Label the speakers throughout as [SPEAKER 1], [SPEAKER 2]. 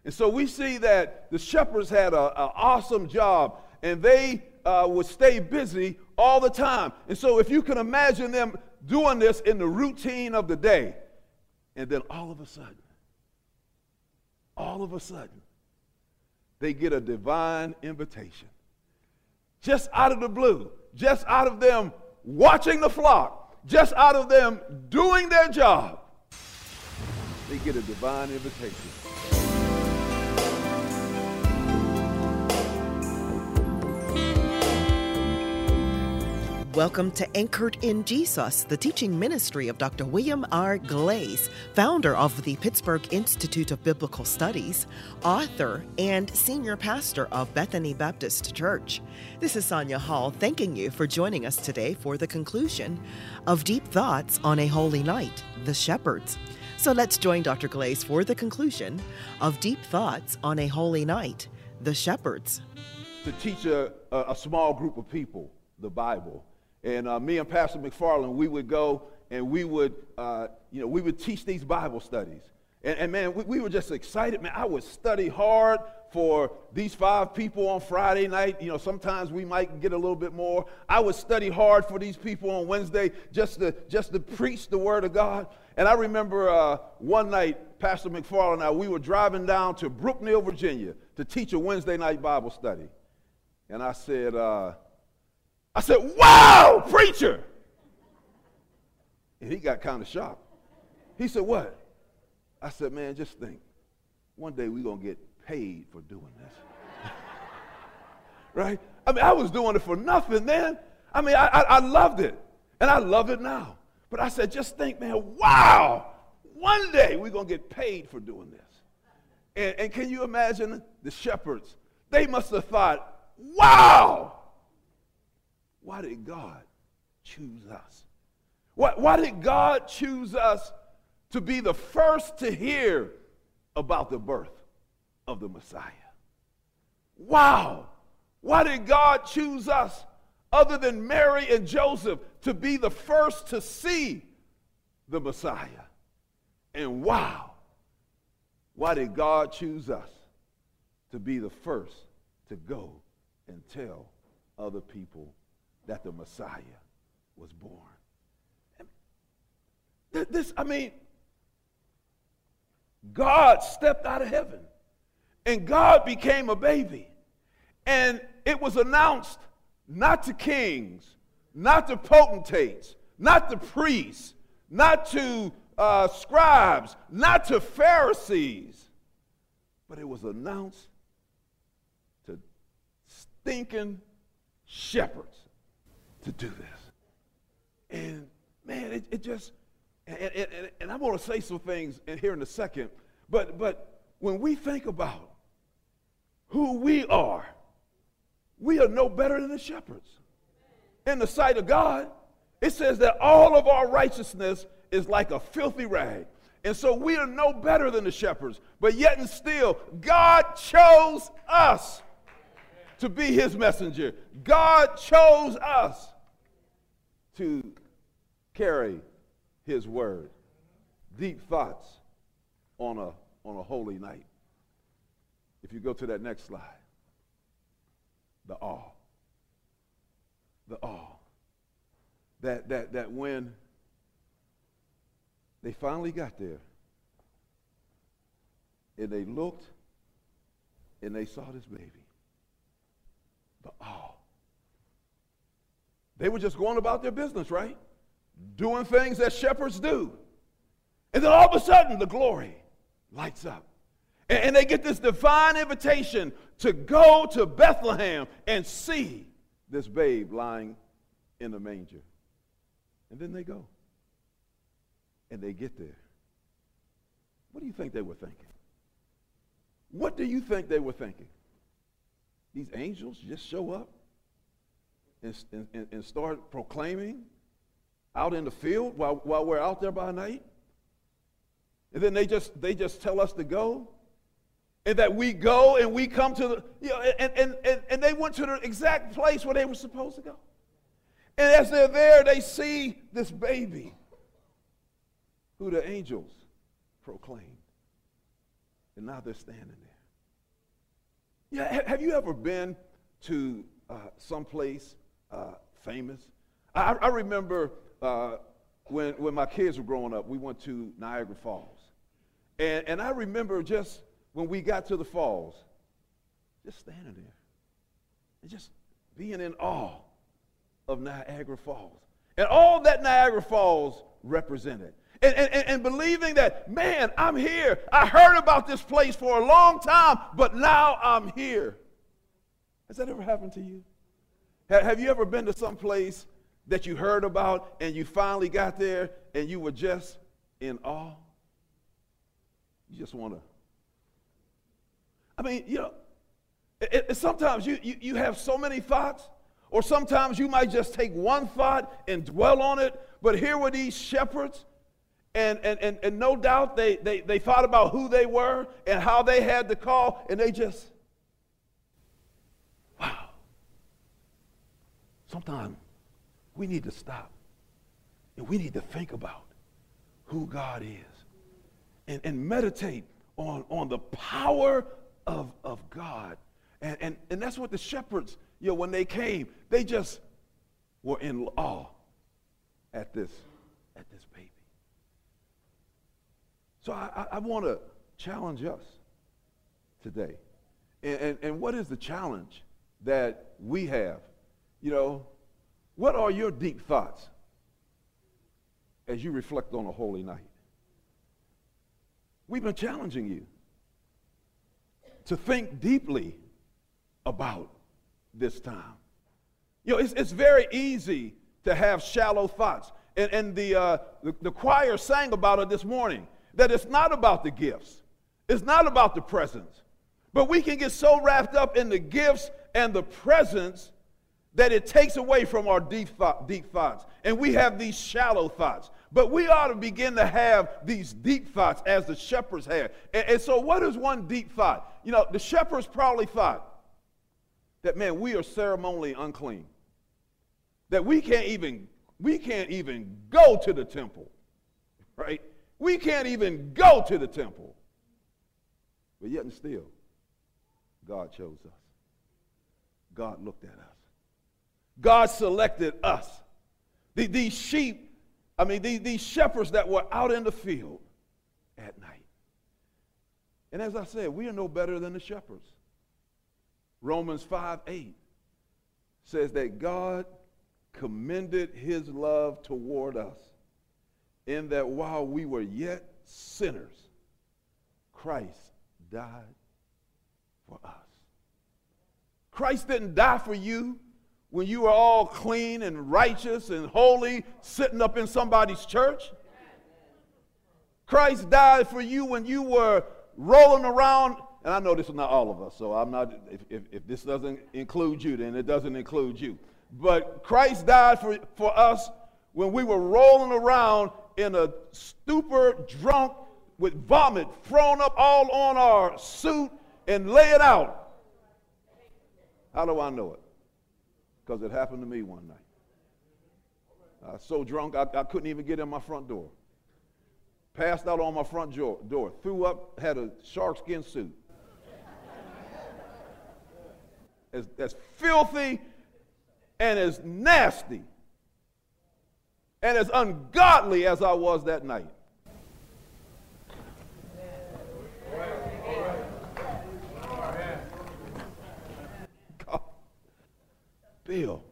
[SPEAKER 1] And so we see that the shepherds had an awesome job, and they would stay busy all the time. And so if you can imagine them doing this in the routine of the day, and then all of a sudden, they get a divine invitation. Just out of the blue, just out of them watching the flock, just out of them doing their job, they get a divine invitation.
[SPEAKER 2] Welcome to Anchored in Jesus, the teaching ministry of Dr. William R. Glaze, founder of the Pittsburgh Institute of Biblical Studies, author, and senior pastor of Bethany Baptist Church. This is Sonia Hall thanking you for joining us today for the conclusion of Deep Thoughts on a Holy Night, The Shepherds. So let's join Dr. Glaze for the conclusion of Deep Thoughts on a Holy Night, The Shepherds.
[SPEAKER 1] To teach a small group of people the Bible. And me and Pastor McFarland, we would go and we would teach these Bible studies. And man, we were just excited. Man, I would study hard for these 5 people on Friday night. You know, sometimes we might get a little bit more. I would study hard for these people on Wednesday just to preach the Word of God. And I remember one night, Pastor McFarland and I, we were driving down to Brookneal, Virginia to teach a Wednesday night Bible study. And I said, wow, preacher. And he got kind of shocked. He said, what? I said, man, just think. One day we're going to get paid for doing this. Right? I mean, I was doing it for nothing then. I mean, I loved it. And I love it now. But I said, just think, man, wow. One day we're going to get paid for doing this. And can you imagine the shepherds? They must have thought, wow. Why did God choose us? Why did God choose us to be the first to hear about the birth of the Messiah? Wow! Why did God choose us, other than Mary and Joseph, to be the first to see the Messiah? And wow! Why did God choose us to be the first to go and tell other people that the Messiah was born? God stepped out of heaven, and God became a baby, and it was announced not to kings, not to potentates, not to priests, not to scribes, not to Pharisees, but it was announced to stinking shepherds to do this. And man, it just, and I'm going to say some things in here in a second, but when we think about who we are no better than the shepherds. In the sight of God, it says that all of our righteousness is like a filthy rag. And so we are no better than the shepherds, but yet and still, God chose us to be his messenger. God chose us to carry his word. Deep thoughts on a holy night. If you go to that next slide. The awe. The awe. That when they finally got there and they looked and they saw this baby. The awe. They were just going about their business, right? Doing things that shepherds do. And then all of a sudden, the glory lights up. And they get this divine invitation to go to Bethlehem and see this babe lying in the manger. And then they go. And they get there. What do you think they were thinking? What do you think they were thinking? These angels just show up and start proclaiming out in the field while we're out there by night? And then they just tell us to go? And that we go and we come to the, and they went to the exact place where they were supposed to go. And as they're there, they see this baby who the angels proclaimed. And now they're standing there. Yeah, have you ever been to someplace famous? I remember when my kids were growing up, we went to Niagara Falls. And I remember just when we got to the falls, just standing there and just being in awe of Niagara Falls. And all that Niagara Falls represented. And believing that, man, I'm here. I heard about this place for a long time, but now I'm here. Has that ever happened to you? Have you ever been to some place that you heard about and you finally got there and you were just in awe? You just want to. I mean, you know, sometimes you have so many thoughts, or sometimes you might just take one thought and dwell on it. But here were these shepherds, and no doubt they thought about who they were and how they had to call, and they just, wow. Sometimes we need to stop, and we need to think about who God is, and meditate on the power of God. And that's what the shepherds, you know, when they came, they just were in awe at this baby. So I want to challenge us today. And what is the challenge that we have? You know, what are your deep thoughts as you reflect on a holy night? We've been challenging you to think deeply about this time. You know, it's very easy to have shallow thoughts. And the choir sang about it this morning, that it's not about the gifts. It's not about the presents. But we can get so wrapped up in the gifts and the presents that it takes away from our deep thoughts. And we have these shallow thoughts. But we ought to begin to have these deep thoughts as the shepherds had. And so what is one deep thought? You know, the shepherds probably thought that, man, we are ceremonially unclean. That we can't even go to the temple, right? We can't even go to the temple. But yet and still, God chose us. God looked at us. God selected us. These sheep, these shepherds that were out in the field at night. And as I said, we are no better than the shepherds. Romans 5:8 says that God commended his love toward us in that while we were yet sinners, Christ died for us. Christ didn't die for you when you were all clean and righteous and holy sitting up in somebody's church. Christ died for you when you were rolling around. And I know this is not all of us, so I'm not, if this doesn't include you, then it doesn't include you. But Christ died for us when we were rolling around in a stupor, drunk, with vomit thrown up all on our suit and lay it out. How do I know it? Because it happened to me one night. I was so drunk I couldn't even get in my front door. Passed out on my front door. Threw up, had a sharkskin suit. As filthy and as nasty and as ungodly as I was that night. God. Bill,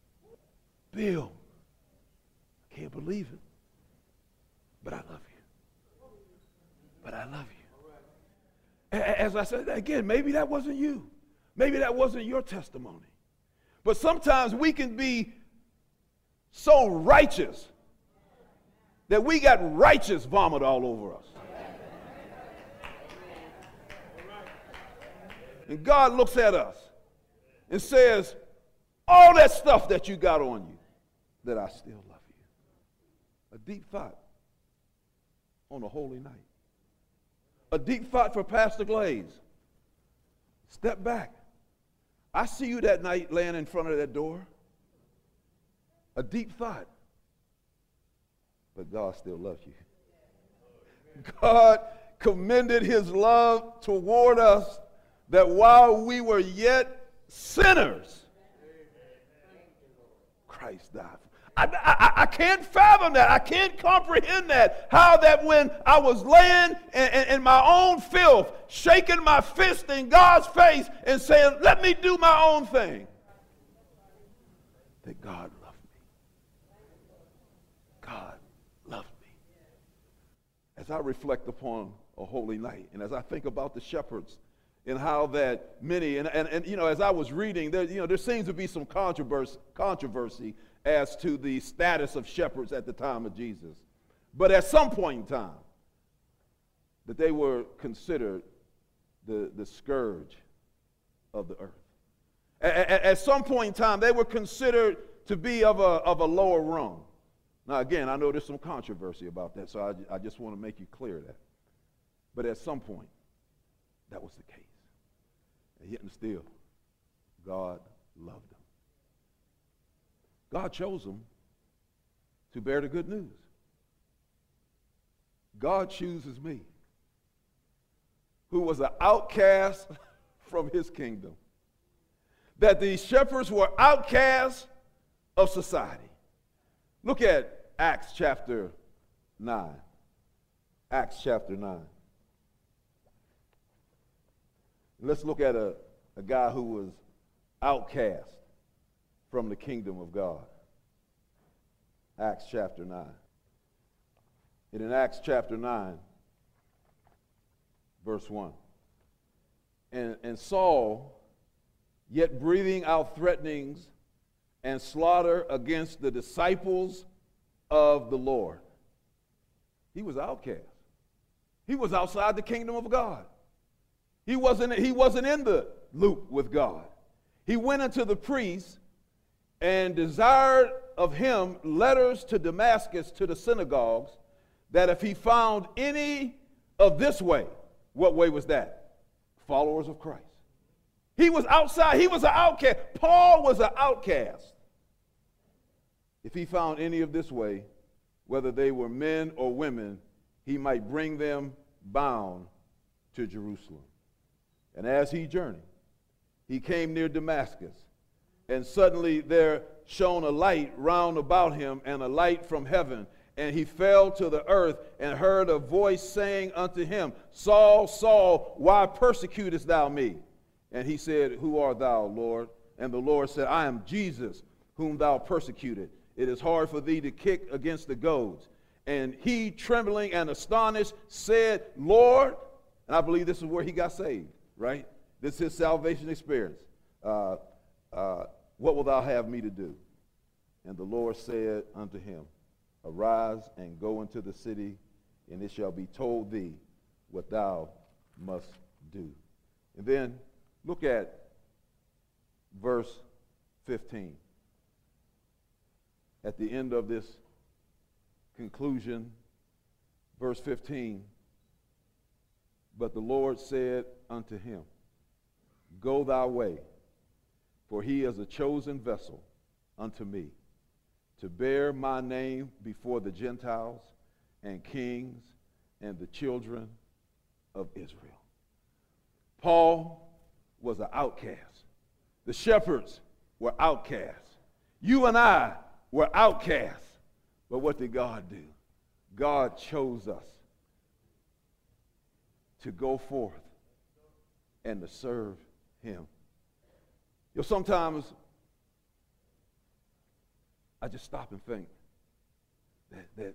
[SPEAKER 1] I can't believe it, but I love you. But I love you. As I said again, maybe that wasn't you. Maybe that wasn't your testimony. But sometimes we can be so righteous that we got righteous vomit all over us. And God looks at us and says, all that stuff that you got on you, that I still love you. A deep thought on a holy night. A deep thought for Pastor Glaze. Step back. I see you that night laying in front of that door. A deep thought. But God still loves you. God commended his love toward us, that while we were yet sinners, Christ died. I can't fathom that. I can't comprehend that. How that when I was laying in my own filth, shaking my fist in God's face and saying, let me do my own thing, that God loved me. God loved me. As I reflect upon a holy night, and as I think about the shepherds and how that many, and as I was reading, there seems to be some controversy as to the status of shepherds at the time of Jesus. But at some point in time, that they were considered the scourge of the earth. At some point in time, they were considered to be of a lower rung. Now, again, I know there's some controversy about that, so I just want to make you clear that. But at some point, that was the case. And yet and still, God loved them. God chose them to bear the good news. God chooses me, who was an outcast from his kingdom. That these shepherds were outcasts of society. Look at Acts chapter 9. Acts chapter 9. Let's look at a guy who was outcast from the kingdom of God. Acts chapter 9. And in Acts chapter 9, verse 1. And Saul, yet breathing out threatenings and slaughter against the disciples of the Lord. He was outcast. He was outside the kingdom of God. He wasn't in the loop with God. He went unto the priest and desired of him letters to Damascus, to the synagogues, that if he found any of this way, what way was that? Followers of Christ. He was outside. He was an outcast. Paul was an outcast. If he found any of this way, whether they were men or women, he might bring them bound to Jerusalem. And as he journeyed, he came near Damascus, and suddenly there shone a light round about him, and a light from heaven. And he fell to the earth and heard a voice saying unto him, Saul, Saul, why persecutest thou me? And he said, Who art thou, Lord? And the Lord said, I am Jesus, whom thou persecuted. It is hard for thee to kick against the goads. And he, trembling and astonished, said, Lord, and I believe this is where he got saved, right? This is his salvation experience. What wilt thou have me to do? And the Lord said unto him, Arise and go into the city, and it shall be told thee what thou must do. And then look at verse 15. At the end of this conclusion, verse 15, but the Lord said unto him, Go thy way, for he is a chosen vessel unto me, to bear my name before the Gentiles and kings and the children of Israel. Paul was an outcast. The shepherds were outcasts. You and I were outcasts. But what did God do? God chose us to go forth and to serve him. Sometimes I just stop and think that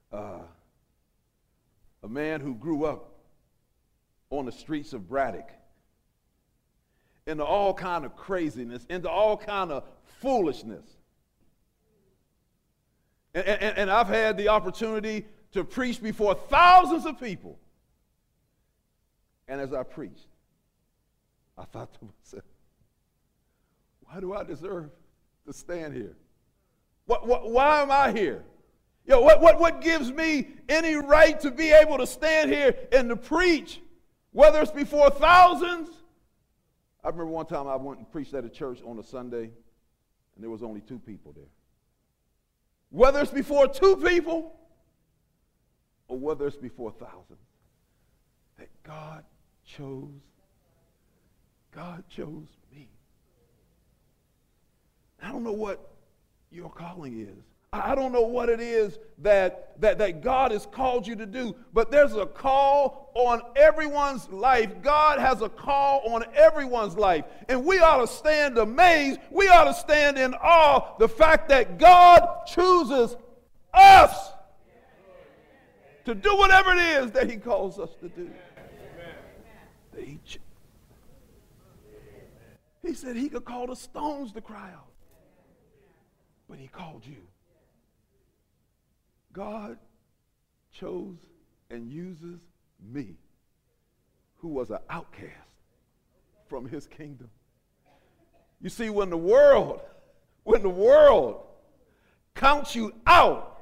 [SPEAKER 1] a man who grew up on the streets of Braddock into all kind of craziness, into all kind of foolishness. And I've had the opportunity to preach before thousands of people. And as I preached, I thought to myself, why do I deserve to stand here? Why am I here? What gives me any right to be able to stand here and to preach, whether it's before thousands? I remember one time I went and preached at a church on a Sunday, and there was only 2 people there. Whether it's before 2 people or whether it's before thousands, that God chose me. I don't know what your calling is. I don't know what it is that God has called you to do, but there's a call on everyone's life. God has a call on everyone's life, and we ought to stand amazed. We ought to stand in awe the fact that God chooses us to do whatever it is that he calls us to do. He said he could call the stones to cry out, but he called you. God chose and uses me, who was an outcast from his kingdom. You see, when the world counts you out,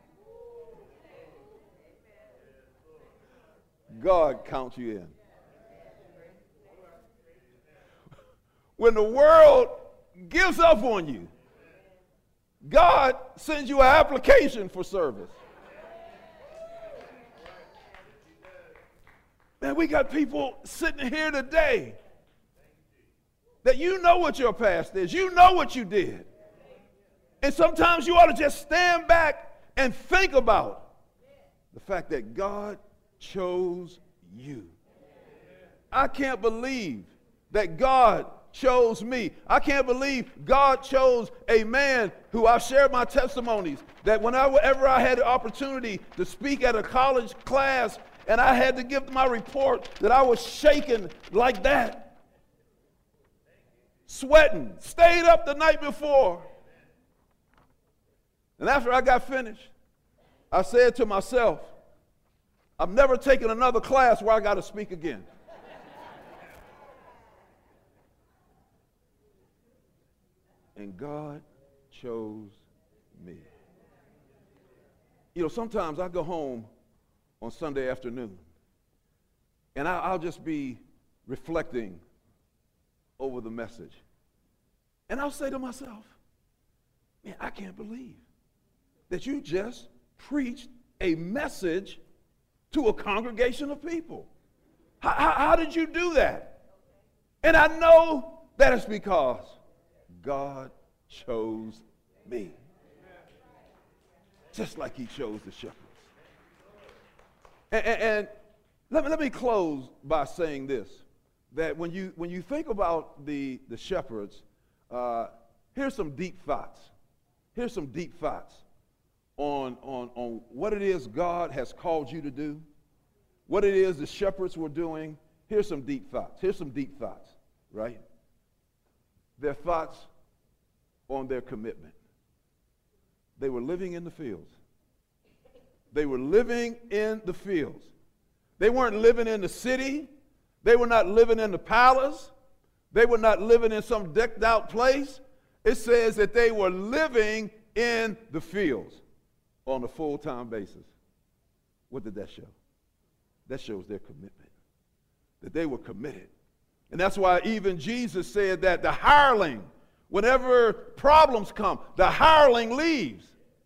[SPEAKER 1] God counts you in. When the world gives up on you, God sends you an application for service. Man, we got people sitting here today that you know what your past is. You know what you did. And sometimes you ought to just stand back and think about the fact that God chose you. I can't believe that God chose me. I can't believe God chose a man who I've shared my testimonies, that whenever I had the opportunity to speak at a college class and I had to give my report, that I was shaking like that, sweating, stayed up the night before. And after I got finished, I said to myself, I'm never taking another class where I got to speak again. And God chose me. You know, sometimes I go home on Sunday afternoon, and I'll just be reflecting over the message. And I'll say to myself, man, I can't believe that you just preached a message to a congregation of people. How did you do that? And I know that it's because God chose me, just like he chose the shepherds. And let me close by saying this, that when you think about the shepherds, here's some deep thoughts. Here's some deep thoughts on what it is God has called you to do, what it is the shepherds were doing. Here's some deep thoughts. Here's some deep thoughts, right? Their thoughts on their commitment. They were living in the fields. They were living in the fields. They weren't living in the city. They were not living in the palace. They were not living in some decked out place. It says that they were living in the fields on a full-time basis. What did that show? That shows their commitment, that they were committed. And that's why even Jesus said that the hireling, whenever problems come, the hireling leaves.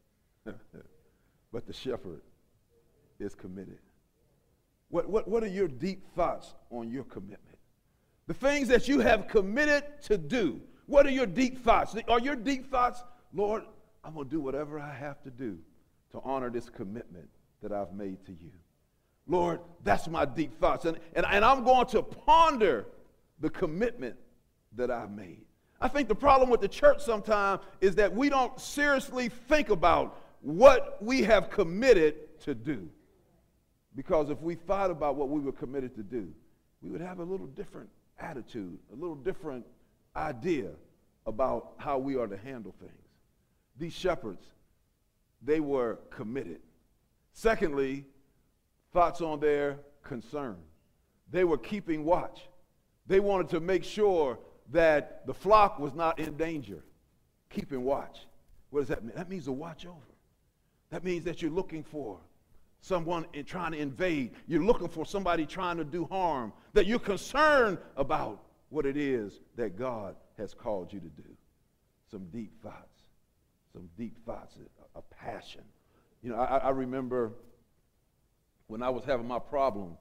[SPEAKER 1] But the shepherd is committed. What are your deep thoughts on your commitment? The things that you have committed to do, what are your deep thoughts? Are your deep thoughts, Lord, I'm going to do whatever I have to do to honor this commitment that I've made to you. Lord, that's my deep thoughts. And I'm going to ponder the commitment that I've made. I think the problem with the church sometimes is that we don't seriously think about what we have committed to do. Because if we thought about what we were committed to do, we would have a little different attitude, a little different idea about how we are to handle things. These shepherds, they were committed. Secondly, thoughts on their concern. They were keeping watch. They wanted to make sure that the flock was not in danger. Keeping watch. What does that mean? That means to watch over. That means that you're looking for someone trying to invade. You're looking for somebody trying to do harm. That you're concerned about what it is that God has called you to do. Some deep thoughts. Some deep thoughts, a passion. You know, I remember when I was having my problem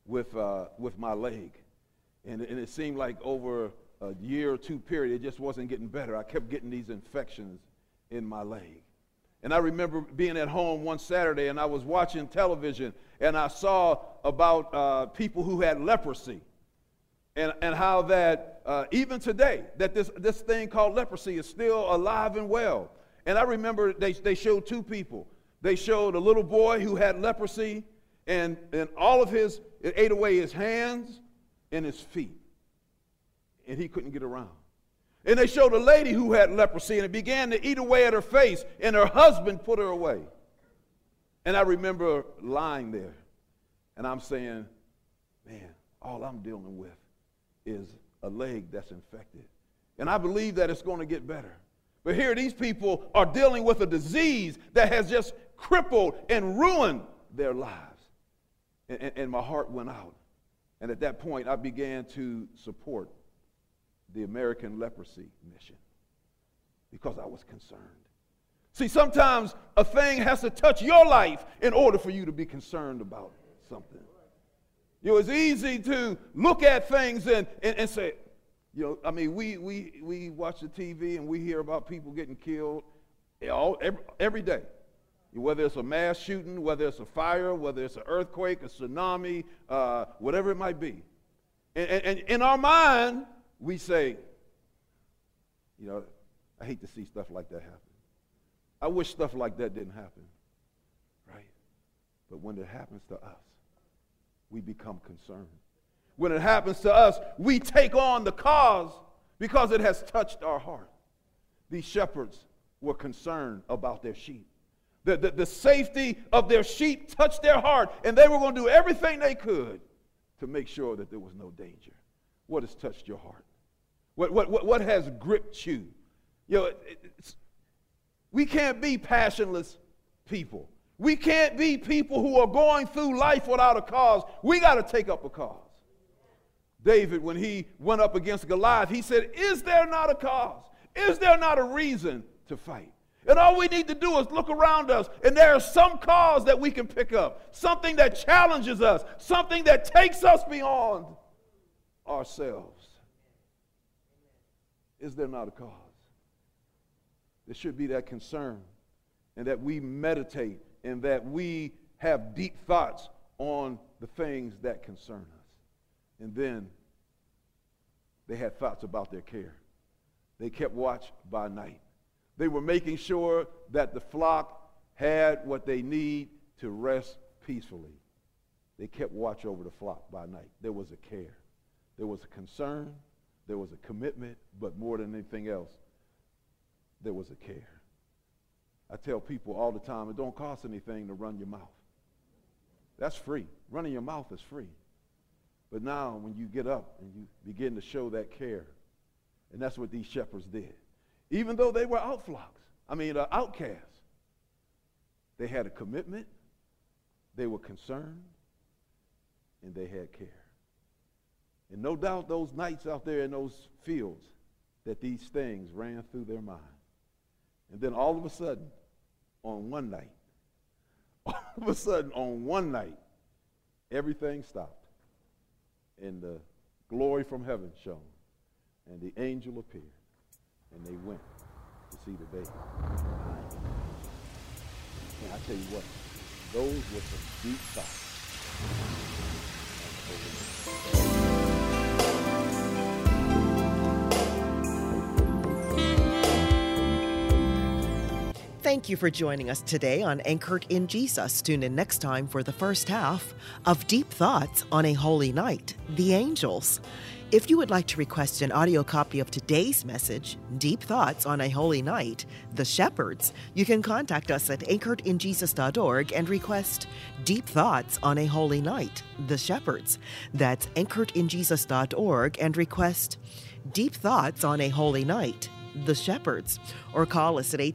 [SPEAKER 1] with my leg. And it seemed like over a year or two period, it just wasn't getting better. I kept getting these infections in my leg. And I remember being at home one Saturday, and I was watching television, and I saw about people who had leprosy, and how that even today, that this thing called leprosy is still alive and well. And I remember they showed two people. They showed a little boy who had leprosy, and all of it ate away his hands and his feet, and he couldn't get around. And they showed a lady who had leprosy, and it began to eat away at her face, and her husband put her away. And I remember lying there, and I'm saying, man, all I'm dealing with is a leg that's infected. And I believe that it's going to get better. But here these people are dealing with a disease that has just crippled and ruined their lives. And my heart went out. And at that point, I began to support the American Leprosy Mission because I was concerned. See, sometimes a thing has to touch your life in order for you to be concerned about something. You know, it's easy to look at things and say, you know, I mean, we watch the TV and we hear about people getting killed every day. Whether it's a mass shooting, whether it's a fire, whether it's an earthquake, a tsunami, whatever it might be. And in our mind, we say, you know, I hate to see stuff like that happen. I wish stuff like that didn't happen, right? But when it happens to us, we become concerned. When it happens to us, we take on the cause because it has touched our heart. These shepherds were concerned about their sheep. The safety of their sheep touched their heart, and they were going to do everything they could to make sure that there was no danger. What has touched your heart? What has gripped you? You know, we can't be passionless people. We can't be people who are going through life without a cause. We got to take up a cause. David, when he went up against Goliath, he said, is there not a cause? Is there not a reason to fight? And all we need to do is look around us, and there is some cause that we can pick up, something that challenges us, something that takes us beyond ourselves. Is there not a cause? There should be that concern, and that we meditate, and that we have deep thoughts on the things that concern us. And then they had thoughts about their care. They kept watch by night. They were making sure that the flock had what they need to rest peacefully. They kept watch over the flock by night. There was a care. There was a concern. There was a commitment. But more than anything else, there was a care. I tell people all the time, it don't cost anything to run your mouth. That's free. Running your mouth is free. But now when you get up and you begin to show that care, and that's what these shepherds did. Even though they were outcasts, they had a commitment, they were concerned, and they had care. And no doubt those nights out there in those fields that these things ran through their mind. And then all of a sudden, on one night, everything stopped. And the glory from heaven shone, and the angel appeared, and they went to see the baby. And I tell you what, those were some deep thoughts.
[SPEAKER 2] Thank you for joining us today on Anchored in Jesus. Tune in next time for the first half of Deep Thoughts on a Holy Night, the Angels. If you would like to request an audio copy of today's message, Deep Thoughts on a Holy Night, the Shepherds, you can contact us at anchoredinjesus.org and request Deep Thoughts on a Holy Night, the Shepherds. That's anchoredinjesus.org and request Deep Thoughts on a Holy Night, the Shepherds, or call us at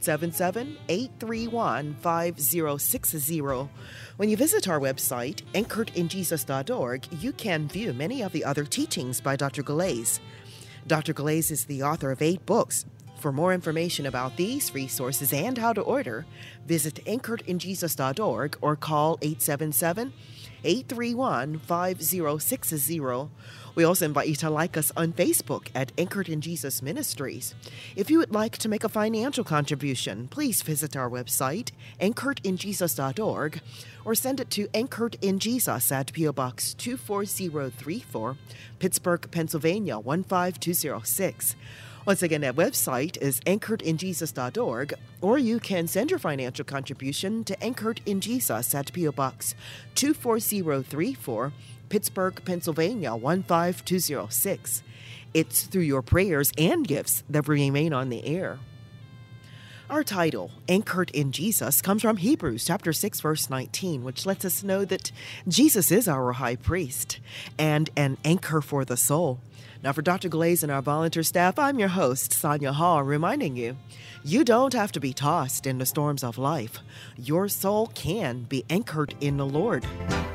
[SPEAKER 2] 877-831-5060. When you visit our website, anchoredinjesus.org, you can view many of the other teachings by Dr. Galais. Dr. Galais is the author of 8 books, For more information about these resources and how to order, visit anchoredinjesus.org or call 877-831-5060. We also invite you to like us on Facebook at Anchored in Jesus Ministries. If you would like to make a financial contribution, please visit our website, anchoredinjesus.org, or send it to Anchored in Jesus at P.O. Box 24034, Pittsburgh, Pennsylvania 15206. Once again, that website is anchoredinjesus.org, or you can send your financial contribution to Anchored in Jesus at P.O. Box 24034, Pittsburgh, Pennsylvania 15206. It's through your prayers and gifts that we remain on the air. Our title, Anchored in Jesus, comes from Hebrews chapter 6, verse 19, which lets us know that Jesus is our high priest and an anchor for the soul. Now, for Dr. Glaze and our volunteer staff, I'm your host, Sonia Hall, reminding you, you don't have to be tossed in the storms of life. Your soul can be anchored in the Lord.